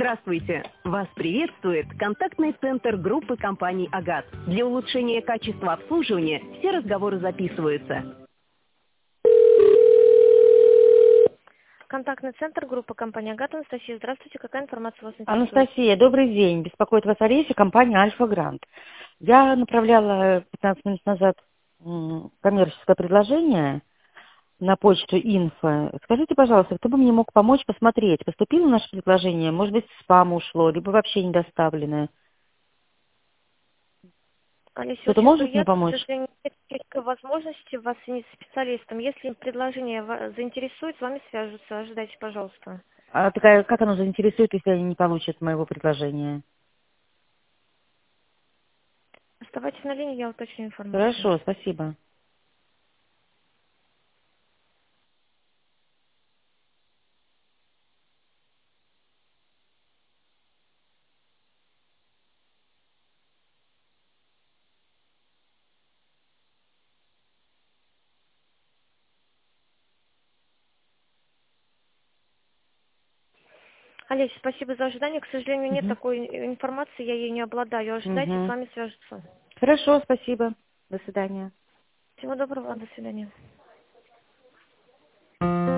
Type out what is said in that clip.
Здравствуйте! Вас приветствует контактный центр группы компаний «Агат». Для улучшения качества обслуживания все разговоры записываются. Контактный центр группы компании «Агат». Анастасия, здравствуйте. Какая информация вас интересует? Анастасия, добрый день. Беспокоит вас Олеся, компания «Альфа Грант». Я направляла 15 минут назад коммерческое предложение на почту инфо. Скажите, пожалуйста, кто бы мне мог помочь посмотреть, поступило наше предложение, может быть, в спам ушло, либо вообще не доставленное. Олеся, Кто-то очень может мне приятно. К помочь? сожалению, нет никакой возможности вас соединить с специалистом. Если предложение заинтересует, с вами свяжутся. Ожидайте, пожалуйста. А такая, как оно заинтересует, если они не получат моего предложения? Оставайтесь на линии, я уточню информацию. Хорошо, спасибо. Олеся, спасибо за ожидание. К сожалению, нет Мгм. такой информации, я ей не обладаю. Ожидайте, с Мгм. вами свяжутся. Хорошо, спасибо. До свидания. Всего доброго, до свидания.